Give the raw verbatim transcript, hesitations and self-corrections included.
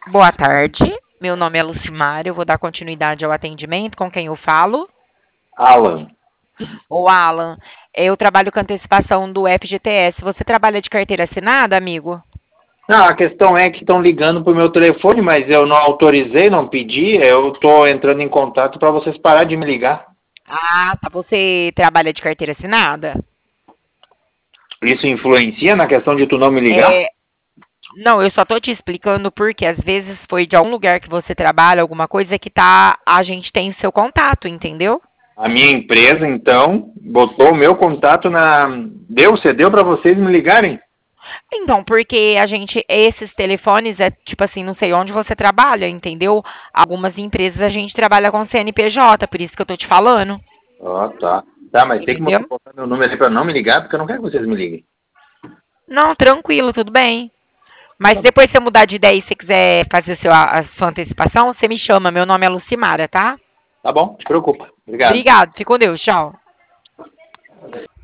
Boa tarde, meu nome é Lucimar, eu vou dar continuidade ao atendimento com quem eu falo. Alan. O Alan, eu trabalho com antecipação do F G T S. Você trabalha de carteira assinada, amigo? Não, a questão é que estão ligando pro meu telefone, mas eu não autorizei, não pedi. Eu tô entrando em contato para vocês parar de me ligar. Ah, tá. Você trabalha de carteira assinada? Isso influencia na questão de tu não me ligar? É, não, eu só tô te explicando porque às vezes foi de algum lugar que você trabalha, alguma coisa que tá, a gente tem seu contato, entendeu? A minha empresa, então, botou o meu contato na. Deu, cedeu para vocês me ligarem? Então, porque a gente, esses telefones é tipo assim, não sei onde você trabalha, entendeu? Algumas empresas a gente trabalha com C N P J, por isso que eu tô te falando, Ó, oh, tá. Tá, mas tem como entendeu? você botar meu número aí para não me ligar, porque eu não quero que vocês me liguem. Não, tranquilo, tudo bem. Então Mas tá bom. depois, se você mudar de ideia e você quiser fazer seu, a sua antecipação, você me chama. Meu nome é Lucimara, tá? Tá bom, te preocupa. Obrigado. Obrigado, fica com Deus, tchau.